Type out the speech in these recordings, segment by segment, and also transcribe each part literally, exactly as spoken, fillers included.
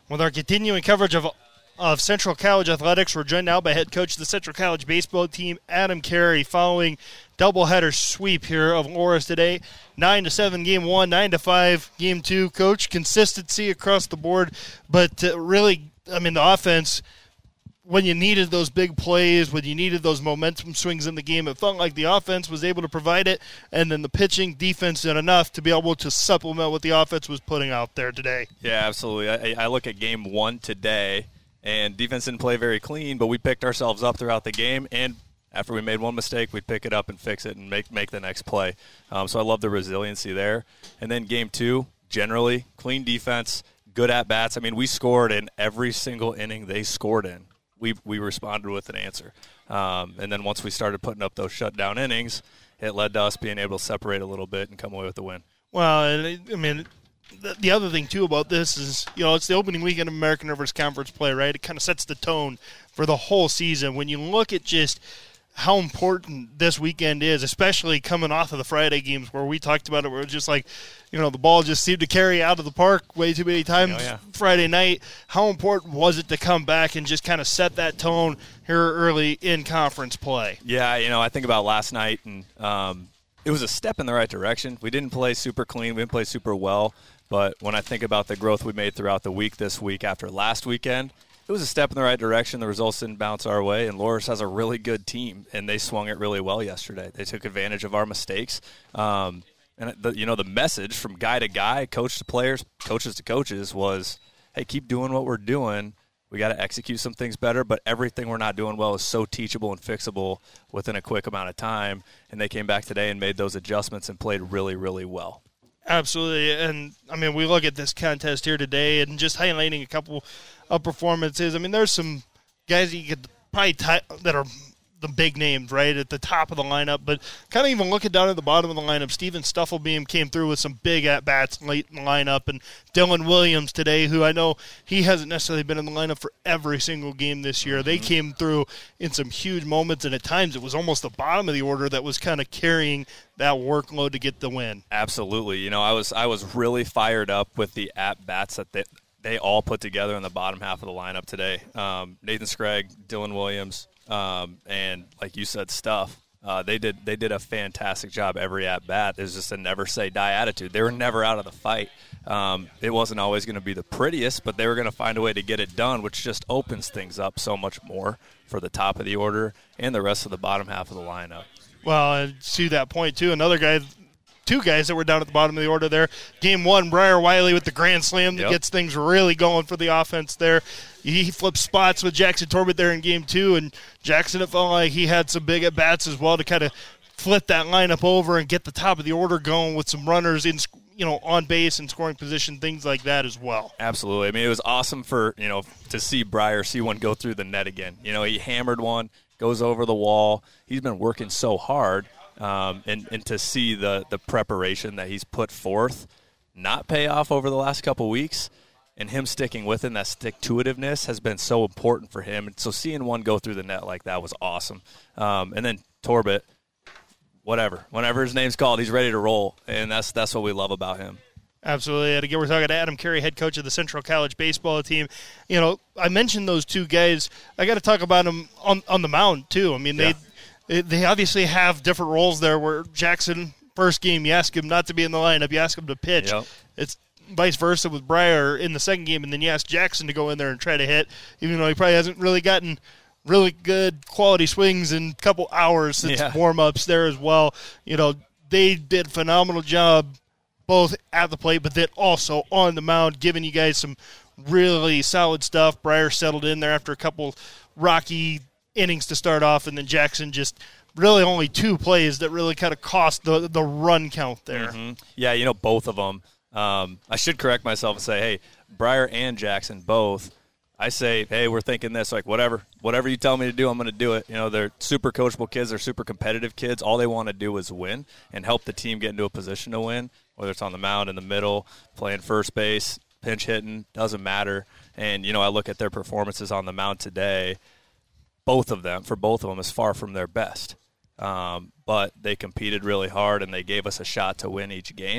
With our continuing coverage of of Central College athletics, we're joined now by head coach of the Central College baseball team, Adam Carey, following doubleheader sweep here of Loras today. Nine to seven game one, nine to five game two. Coach, consistency across the board, but uh, really, I mean, the offense, when you needed those big plays, when you needed those momentum swings in the game, it felt like the offense was able to provide it, and then the pitching defense did enough to be able to supplement what the offense was putting out there today. Yeah, absolutely. I, I look at game one today, and defense didn't play very clean, but we picked ourselves up throughout the game, and after we made one mistake, we'd pick it up and fix it and make make the next play. Um, so I love the resiliency there. And then game two, generally, clean defense, good at-bats. I mean, we scored in every single inning they scored in. We we responded with an answer. Um, and then once we started putting up those shutdown innings, it led to us being able to separate a little bit and come away with the win. Well, and I mean, the, the other thing, too, about this is, you know, it's the opening weekend of American Rivers Conference play, right? It kind of sets the tone for the whole season. When you look at just how important this weekend is, especially coming off of the Friday games where we talked about it, where it was just like, you know, the ball just seemed to carry out of the park way too many times oh, yeah. Friday night. How important was it to come back and just kind of set that tone here early in conference play? Yeah, you know, I think about last night, and um, it was a step in the right direction. We didn't play super clean. We didn't play super well. But when I think about the growth we made throughout the week this week after last weekend, it was a step in the right direction. The results didn't bounce our way, and Loras has a really good team, and they swung it really well yesterday. They took advantage of our mistakes. Um, and, the, you know, the message from guy to guy, coach to players, coaches to coaches was, hey, keep doing what we're doing. We got to execute some things better, but everything we're not doing well is so teachable and fixable within a quick amount of time. And they came back today and made those adjustments and played really, really well. Absolutely. And, I mean, we look at this contest here today and just highlighting a couple of performances. I mean, there's some guys that you could probably tie, that are the big names, right, at the top of the lineup. But kind of even looking down at the bottom of the lineup, Steven Stufflebeam came through with some big at-bats late in the lineup. And Dylan Williams today, who I know he hasn't necessarily been in the lineup for every single game this year. Mm-hmm. They came through in some huge moments, and at times it was almost the bottom of the order that was kind of carrying that workload to get the win. Absolutely. You know, I was I was really fired up with the at-bats that they, they all put together in the bottom half of the lineup today. Um, Nathan Scragg, Dylan Williams, um, and like you said, Stuff. Uh, they did they did a fantastic job every at-bat. There's just a never-say-die attitude. They were never out of the fight. Um, it wasn't always going to be the prettiest, but they were going to find a way to get it done, which just opens things up so much more for the top of the order and the rest of the bottom half of the lineup. Well, and to that point, too, another guy, two guys that were down at the bottom of the order there. Game one, Briar Wiley with the grand slam that yep. gets things really going for the offense there. He flipped spots with Jackson Torbett there in game two, and Jackson, it felt like he had some big at-bats as well to kind of flip that lineup over and get the top of the order going with some runners in, you know, on base and scoring position, things like that as well. Absolutely. I mean, it was awesome for, you know, to see Briar see one go through the net again. You know, he hammered one, goes over the wall. He's been working so hard, um, and, and to see the, the preparation that he's put forth not pay off over the last couple weeks, and him sticking with it, and that stick-to-itiveness has been so important for him. And so seeing one go through the net like that was awesome. Um, and then Torbett, whatever. Whenever his name's called, he's ready to roll, and that's that's what we love about him. Absolutely. And again, we're talking to Adam Carey, head coach of the Central College baseball team. You know, I mentioned those two guys. I got to talk about them on, on the mound, too. I mean, yeah. they they obviously have different roles there where Jackson, first game, you ask him not to be in the lineup, you ask him to pitch. Yep. It's vice versa with Briar in the second game, and then you ask Jackson to go in there and try to hit, even though he probably hasn't really gotten really good quality swings in a couple hours since yeah. warm-ups there as well. You know, they did a phenomenal job both at the plate, but then also on the mound, giving you guys some really solid stuff. Briar settled in there after a couple rocky innings to start off, and then Jackson just really only two plays that really kind of cost the, the run count there. Mm-hmm. Yeah, you know, both of them. Um, I should correct myself and say, hey, Briar and Jackson both, I say, hey, we're thinking this, like whatever, whatever you tell me to do, I'm going to do it. You know, they're super coachable kids. They're super competitive kids. All they want to do is win and help the team get into a position to win, whether it's on the mound, in the middle, playing first base, pinch hitting, doesn't matter. And, you know, I look at their performances on the mound today, both of them, for both of them, is far from their best. Um, but they competed really hard, and they gave us a shot to win each game.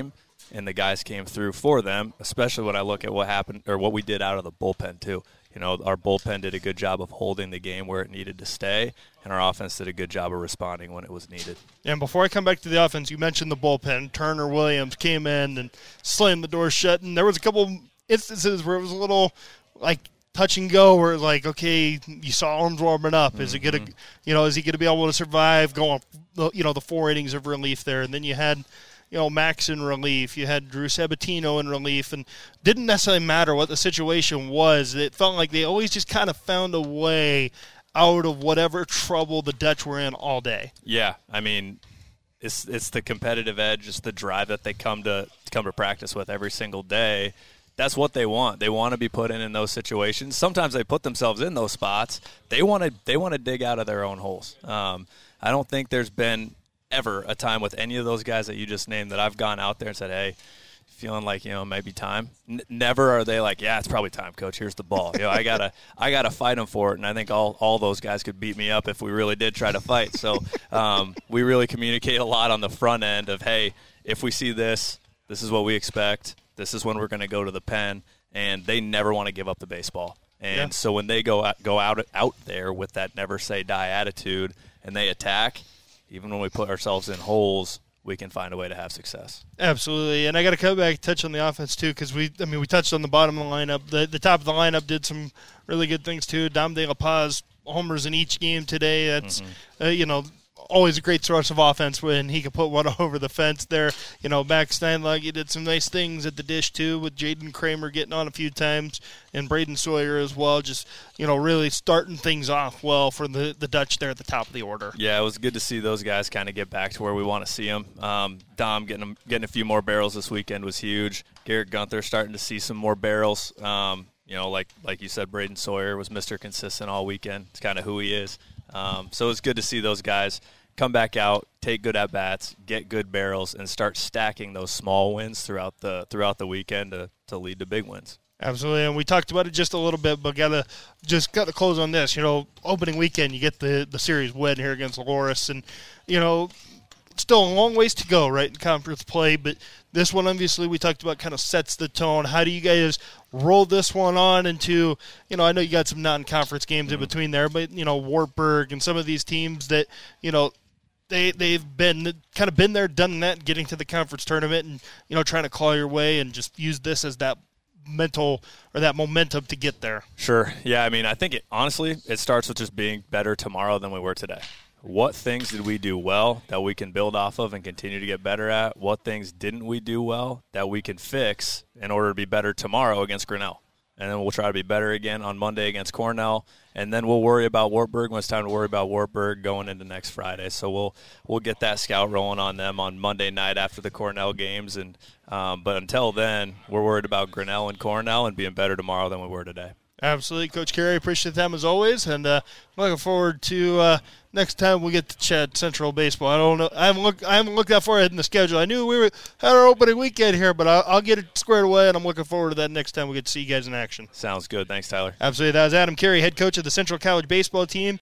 and the guys came through for them, especially when I look at what happened or what we did out of the bullpen too. You know, our bullpen did a good job of holding the game where it needed to stay, and our offense did a good job of responding when it was needed. And before I come back to the offense, you mentioned the bullpen. Turner Williams came in and slammed the door shut, and there was a couple instances where it was a little, like, touch and go, where like, okay, you saw him warming up. Mm-hmm. Is it gonna, you know, is he gonna be able to survive going, you know, the four innings of relief there? And then you had, you know, Max in relief. You had Drew Sabatino in relief, and didn't necessarily matter what the situation was. It felt like they always just kind of found a way out of whatever trouble the Dutch were in all day. Yeah, I mean, it's it's the competitive edge, it's the drive that they come to come to practice with every single day. That's what they want. They want to be put in in those situations. Sometimes they put themselves in those spots. They want to they want to dig out of their own holes. Um, I don't think there's been ever a time with any of those guys that you just named that I've gone out there and said, hey, feeling like, you know, maybe time. N- never are they like, yeah, it's probably time, coach. Here's the ball. You know, I gotta I gotta fight them for it, and I think all all those guys could beat me up if we really did try to fight. So um, we really communicate a lot on the front end of, hey, if we see this, this is what we expect. This is when we're going to go to the pen, and they never want to give up the baseball. And yeah. so when they go out, go out out there with that never say die attitude and they attack, even when we put ourselves in holes, we can find a way to have success. Absolutely. And I got to come back and touch on the offense too, because we, I mean, we touched on the bottom of the lineup. The, the top of the lineup did some really good things too. Dom De La Paz homers in each game today. That's, mm-hmm. uh, you know, always a great source of offense when he could put one over the fence there. You know, Max Steinlage did some nice things at the dish, too, with Jaden Kramer getting on a few times and Braden Sawyer as well, just, you know, really starting things off well for the, the Dutch there at the top of the order. Yeah, it was good to see those guys kind of get back to where we want to see them. Um, Dom getting them, getting a few more barrels this weekend was huge. Garrett Gunther starting to see some more barrels. Um, you know, like like you said, Braden Sawyer was Mister Consistent all weekend. It's kind of who he is. Um, so it's good to see those guys come back out, take good at-bats, get good barrels, and start stacking those small wins throughout the throughout the weekend to, to lead to big wins. Absolutely, and we talked about it just a little bit, but gotta just got to close on this. You know, opening weekend, you get the, the series win here against Loras, and, you know, still a long ways to go, right, in conference play, but this one, obviously, we talked about kind of sets the tone. How do you guys roll this one on into, you know, I know you got some non-conference games mm-hmm. in between there, but, you know, Wartburg and some of these teams that, you know, They, they've been kind of been there, done that, getting to the conference tournament and, you know, trying to claw your way and just use this as that mental or that momentum to get there. Sure. Yeah, I mean, I think, it honestly, it starts with just being better tomorrow than we were today. What things did we do well that we can build off of and continue to get better at? What things didn't we do well that we can fix in order to be better tomorrow against Grinnell? And then we'll try to be better again on Monday against Cornell. And then we'll worry about Wartburg when it's time to worry about Wartburg going into next Friday. So we'll we'll get that scout rolling on them on Monday night after the Cornell games. And um, but until then, we're worried about Grinnell and Cornell and being better tomorrow than we were today. Absolutely. Coach Carey, appreciate them as always. And uh, I'm looking forward to uh, next time we get to chat Central baseball. I don't know. I haven't looked. I haven't looked that far ahead in the schedule. I knew we were had our opening weekend here, but I'll, I'll get it squared away, and I'm looking forward to that next time we get to see you guys in action. Sounds good. Thanks, Tyler. Absolutely. That was Adam Carey, head coach of the Central College baseball team.